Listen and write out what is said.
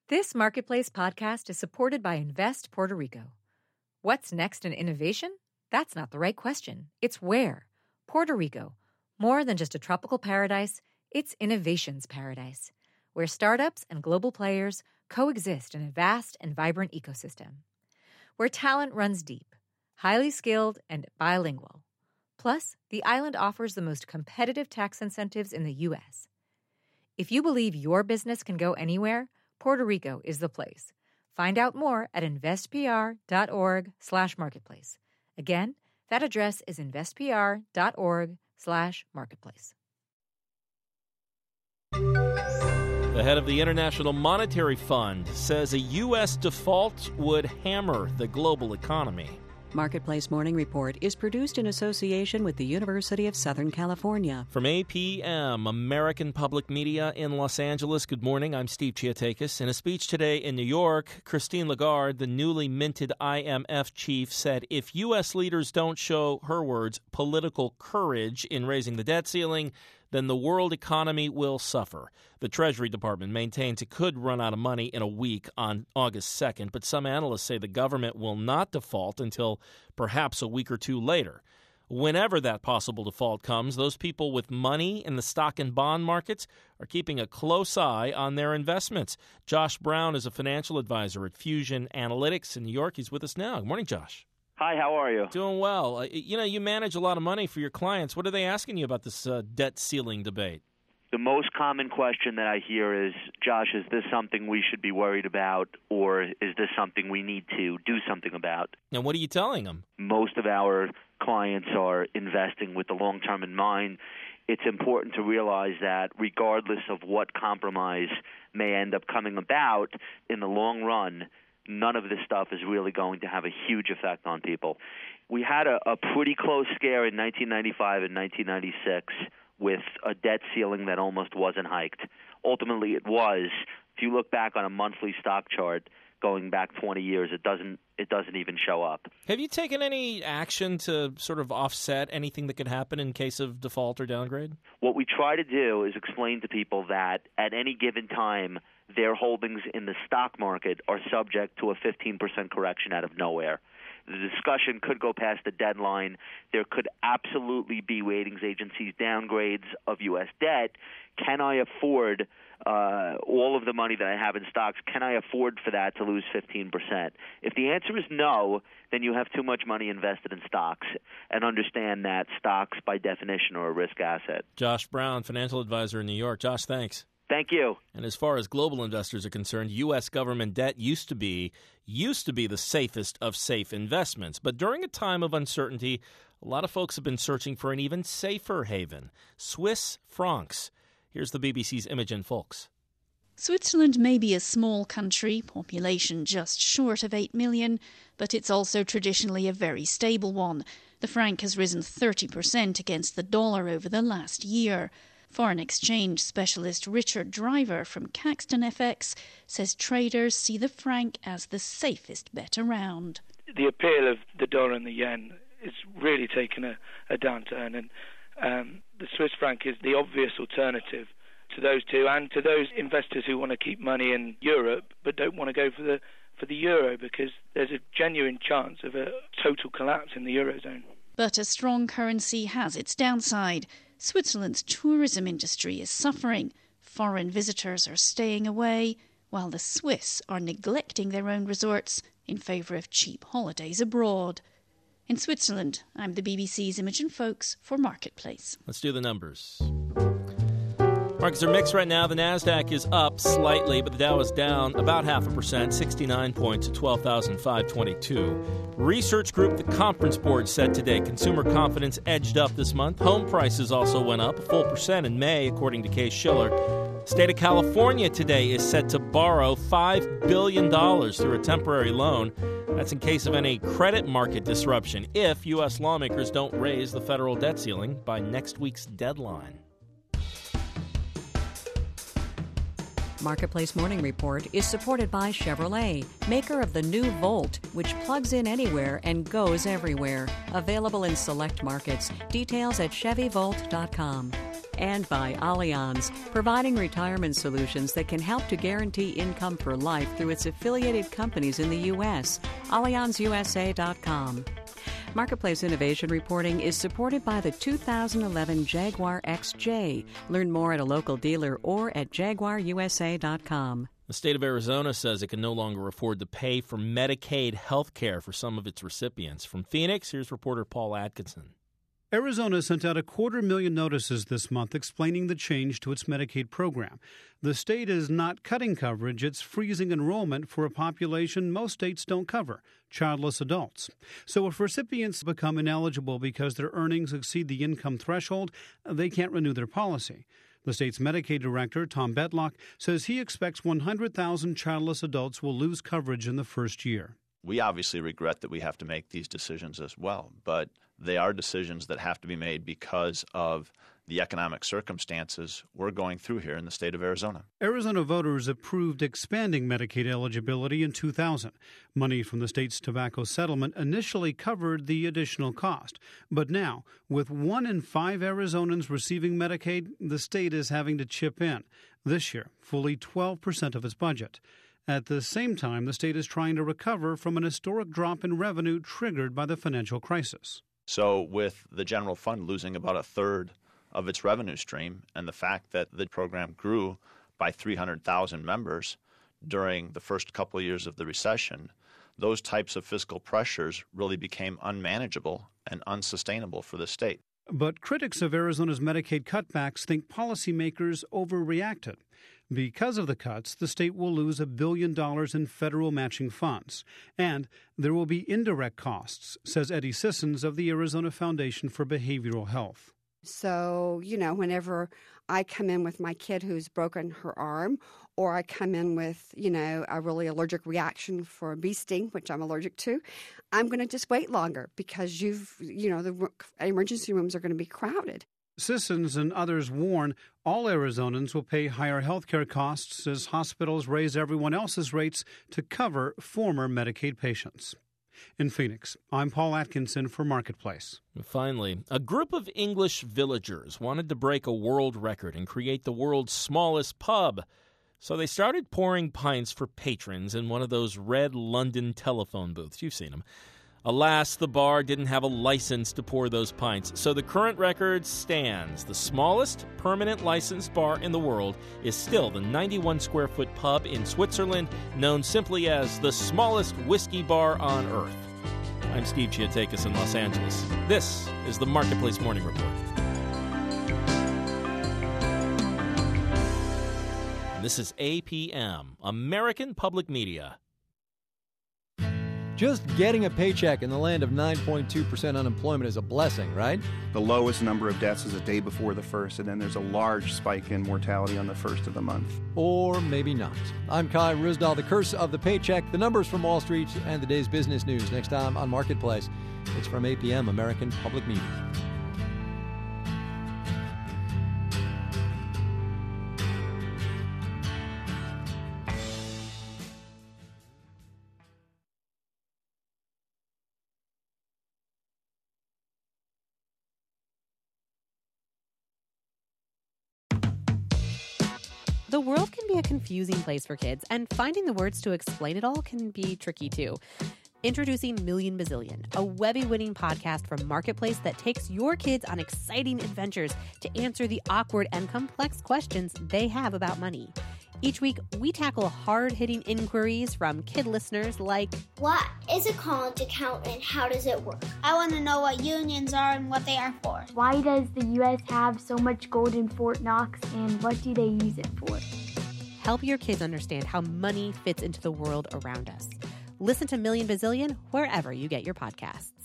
This Marketplace podcast is supported by Invest Puerto Rico. What's next in innovation? That's not the right question. It's where. Puerto Rico. More than just a tropical paradise, it's innovation's paradise, where startups and global players coexist in a vast and vibrant ecosystem. Where talent runs deep, highly skilled, and bilingual. Plus, the island offers the most competitive tax incentives in the U.S. If you believe your business can go anywhere, Puerto Rico is the place. Find out more at investpr.org/marketplace. Again, that address is investpr.org/marketplace. The head of the International Monetary Fund says a U.S. default would hammer the global economy. Marketplace Morning Report is produced in association with the University of Southern California. From APM, American Public Media in Los Angeles, good morning. I'm Steve Chiatakis. In a speech today in New York, Christine Lagarde, the newly minted IMF chief, said if U.S. leaders don't show, her words, political courage in raising the debt ceiling, then the world economy will suffer. The Treasury Department maintains it could run out of money in a week on August 2nd, but some analysts say the government will not default until perhaps a week or two later. Whenever that possible default comes, those people with money in the stock and bond markets are keeping a close eye on their investments. Josh Brown is a financial advisor at Fusion Analytics in New York. He's with us now. Good morning, Josh. Hi, how are you? Doing well. You manage a lot of money for your clients. What are they asking you about this debt ceiling debate? The most common question that I hear is, Josh, is this something we should be worried about, or is this something we need to do something about? And what are you telling them? Most of our clients are investing with the long term in mind. It's important to realize that regardless of what compromise may end up coming about, in the long run, none of this stuff is really going to have a huge effect on people. We had a pretty close scare in 1995 and 1996 with a debt ceiling that almost wasn't hiked. Ultimately, it was. If you look back on a monthly stock chart going back 20 years, it doesn't even show up. Have you taken any action to sort of offset anything that could happen in case of default or downgrade? What we try to do is explain to people that at any given time, their holdings in the stock market are subject to a 15% correction out of nowhere. The discussion could go past the deadline. There could absolutely be ratings agencies' downgrades of U.S. debt. Can I afford all of the money that I have in stocks? Can I afford for that to lose 15%? If the answer is no, then you have too much money invested in stocks, and understand that stocks, by definition, are a risk asset. Josh Brown, financial advisor in New York. Josh, thanks. Thank you. And as far as global investors are concerned, U.S. government debt used to be the safest of safe investments. But during a time of uncertainty, a lot of folks have been searching for an even safer haven, Swiss francs. Here's the BBC's Imogen Folks. Switzerland may be a small country, population just short of 8 million, but it's also traditionally a very stable one. The franc has risen 30% against the dollar over the last year. Foreign exchange specialist Richard Driver from Caxton FX says traders see the franc as the safest bet around. The appeal of the dollar and the yen is really taken a downturn, and the Swiss franc is the obvious alternative to those two, and to those investors who want to keep money in Europe but don't want to go for the euro, because there's a genuine chance of a total collapse in the eurozone. But a strong currency has its downside. Switzerland's tourism industry is suffering. Foreign visitors are staying away, while the Swiss are neglecting their own resorts in favour of cheap holidays abroad. In Switzerland, I'm the BBC's Imogen Folks for Marketplace. Let's do the numbers. Markets are mixed right now. The NASDAQ is up slightly, but the Dow is down about 0.5%, 69 points at 12,522. Research group The Conference Board said today consumer confidence edged up this month. Home prices also went up a full percent in May, according to Case-Shiller. State of California today is set to borrow $5 billion through a temporary loan. That's in case of any credit market disruption if U.S. lawmakers don't raise the federal debt ceiling by next week's deadline. Marketplace Morning Report is supported by Chevrolet, maker of the new Volt, which plugs in anywhere and goes everywhere. Available in select markets. Details at ChevyVolt.com. And by Allianz, providing retirement solutions that can help to guarantee income for life through its affiliated companies in the U.S. AllianzUSA.com. Marketplace Innovation Reporting is supported by the 2011 Jaguar XJ. Learn more at a local dealer or at JaguarUSA.com. The state of Arizona says it can no longer afford to pay for Medicaid health care for some of its recipients. From Phoenix, here's reporter Paul Atkinson. Arizona sent out 250,000 notices this month explaining the change to its Medicaid program. The state is not cutting coverage, it's freezing enrollment for a population most states don't cover, childless adults. So if recipients become ineligible because their earnings exceed the income threshold, they can't renew their policy. The state's Medicaid director, Tom Betlock, says he expects 100,000 childless adults will lose coverage in the first year. We obviously regret that we have to make these decisions as well, but they are decisions that have to be made because of the economic circumstances we're going through here in the state of Arizona. Arizona voters approved expanding Medicaid eligibility in 2000. Money from the state's tobacco settlement initially covered the additional cost. But now, with 1 in 5 Arizonans receiving Medicaid, the state is having to chip in. This year, fully 12% of its budget. At the same time, the state is trying to recover from an historic drop in revenue triggered by the financial crisis. So with the general fund losing about a third of its revenue stream and the fact that the program grew by 300,000 members during the first couple of years of the recession, those types of fiscal pressures really became unmanageable and unsustainable for the state. But critics of Arizona's Medicaid cutbacks think policymakers overreacted. Because of the cuts, the state will lose $1 billion in federal matching funds. And there will be indirect costs, says Eddie Sissons of the Arizona Foundation for Behavioral Health. So, whenever I come in with my kid who's broken her arm, or I come in with, a really allergic reaction for a bee sting, which I'm allergic to, I'm going to just wait longer because the emergency rooms are going to be crowded. Sissons and others warn all Arizonans will pay higher health care costs as hospitals raise everyone else's rates to cover former Medicaid patients. In Phoenix, I'm Paul Atkinson for Marketplace. Finally, a group of English villagers wanted to break a world record and create the world's smallest pub. So they started pouring pints for patrons in one of those red London telephone booths. You've seen them. Alas, the bar didn't have a license to pour those pints, so the current record stands. The smallest permanent licensed bar in the world is still the 91-square-foot pub in Switzerland, known simply as the smallest whiskey bar on Earth. I'm Steve Chiatakis in Los Angeles. This is the Marketplace Morning Report. And this is APM, American Public Media. Just getting a paycheck in the land of 9.2% unemployment is a blessing, right? The lowest number of deaths is a day before the first, and then there's a large spike in mortality on the first of the month. Or maybe not. I'm Kai Ryssdal. The curse of the paycheck, the numbers from Wall Street, and the day's business news. Next time on Marketplace. It's from APM, American Public Media. The world can be a confusing place for kids, and finding the words to explain it all can be tricky too. Introducing Million Bazillion, a Webby-winning podcast from Marketplace that takes your kids on exciting adventures to answer the awkward and complex questions they have about money. Each week, we tackle hard-hitting inquiries from kid listeners like, what is a college account and how does it work? I want to know what unions are and what they are for. Why does the U.S. have so much gold in Fort Knox and what do they use it for? Help your kids understand how money fits into the world around us. Listen to Million Bazillion wherever you get your podcasts.